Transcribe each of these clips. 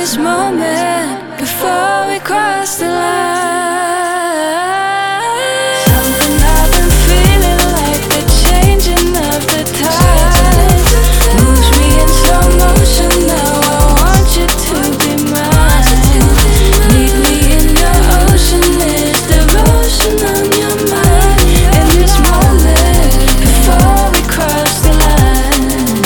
this moment before we cross the line. Something I've been feeling like the changing of the tides moves me in slow motion now. I want you to be mine. Meet me in your ocean. Is devotion on your mind in this moment before we cross the line?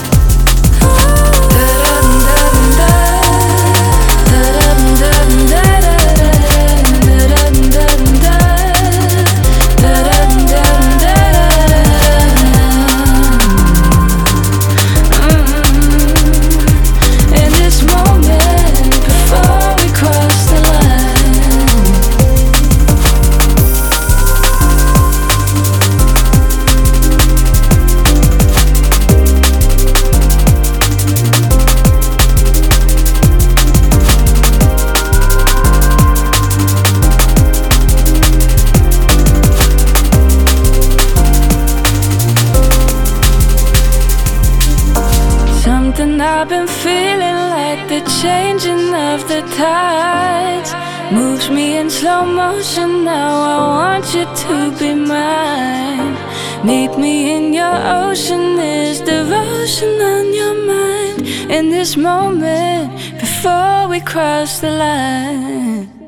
Something I've been feeling like the changing of the tides moves me in slow motion now. I want you to be mine. Meet me in your ocean. Is devotion on your mind in this moment before we cross the line?